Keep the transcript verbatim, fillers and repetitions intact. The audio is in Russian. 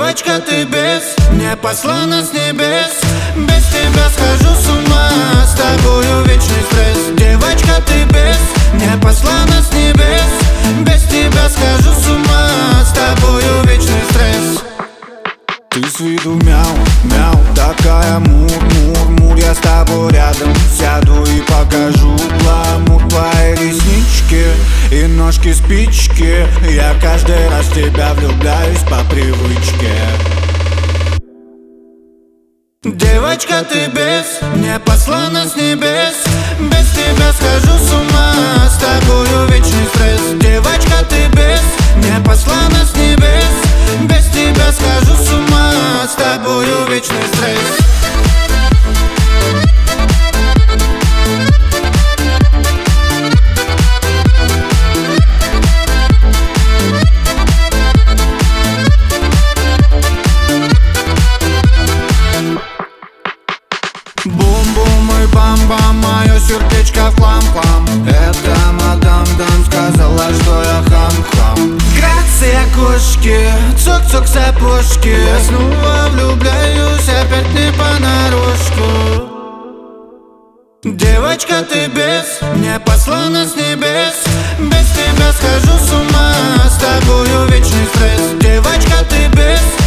Девочка, ты без, мне послана с небес. Без тебя схожу с ума, с тобою вечный стресс. Девочка, ты без, мне послана с небес. Без тебя схожу с ума, с тобою вечный стресс. Ты с виду мяу, мяу, такая мур, мур, мур. Я с тобой рядом сяду и покажу гламур. Твои реснички и ножки спички. Я каждый раз в тебя влюбляюсь по привычке. Девочка, ты без, мне послана с небес. Без тебя схожу с ума, с тобою вечный стресс. Девочка, ты без, мне послана с небес. Без тебя схожу с ума, с тобою вечный стресс. Бум-бум и бам-бам, мое сердечко в хлам-хлам. Это мадам Дан сказала, что я хам-хам. Грация кошки, цок-цок сапожки. Я снова влюбляюсь, опять не понарошку. Девочка, ты без, мне послана с небес. Без тебя схожу с ума, с тобою вечный стресс. Девочка, ты без,